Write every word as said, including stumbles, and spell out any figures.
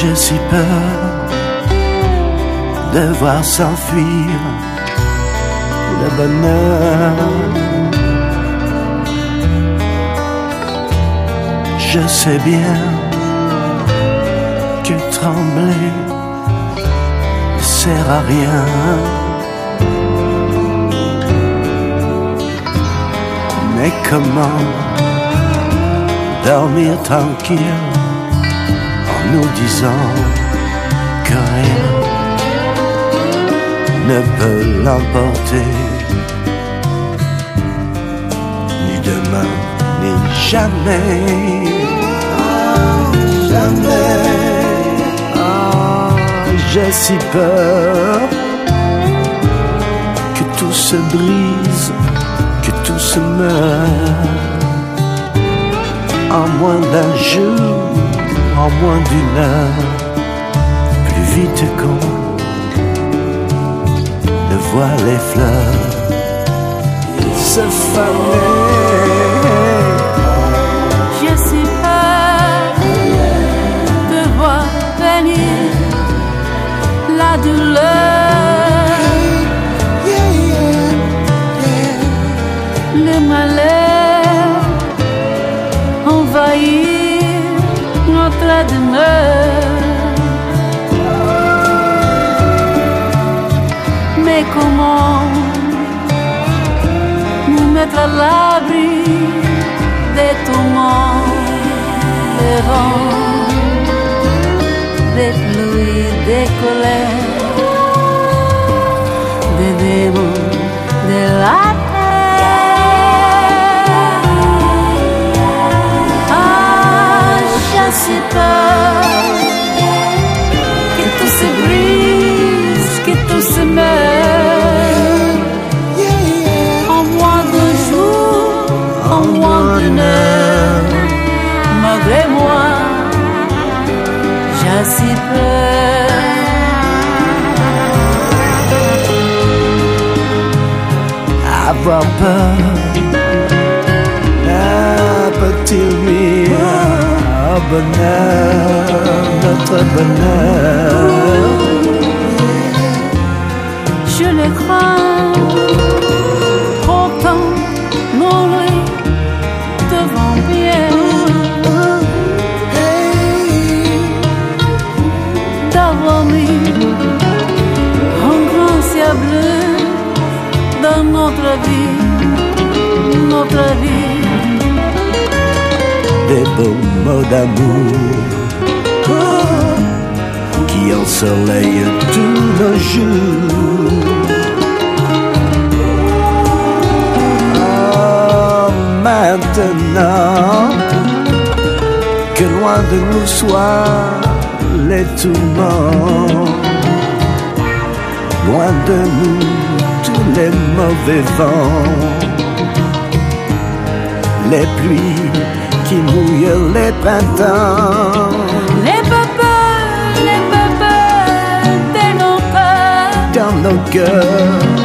J'ai si peur de voir s'enfuir le bonheur. Je sais bien que trembler ne sert à rien. Mais comment dormir tranquille en nous disant que rien ne peut l'emporter, ni demain, ni jamais. Oh, jamais. Oh, j'ai si peur que tout se brise, que tout se meurt en moins d'un jour, en moins d'une heure, plus vite qu'on ne voit les fleurs se faner. J'ai si peur de voir venir la douleur, le malheur envahir notre demeure. Mais comment nous mettre à l'abri des tourments, des vents, des pluies, des colères, des démons de la si peur que tout se brise, que tout se meurt en moins de jours, en moins d'une heure. Malgré moi, j'ai si peur. Avoir peur, ah, peut-il nuire au bonheur, notre bonheur? Je le crains, pourtant mon lit devant bien. D'avoir mis un grand ciel bleu dans notre vie, notre vie. Des beaux mots d'amour oh, qui ensoleillent tous nos jours. Oh, maintenant que loin de nous soient les tourments, loin de nous tous les mauvais vents, les pluies qui mouillent les printemps, les peuples, les peuples de nos cœurs, dans nos cœurs.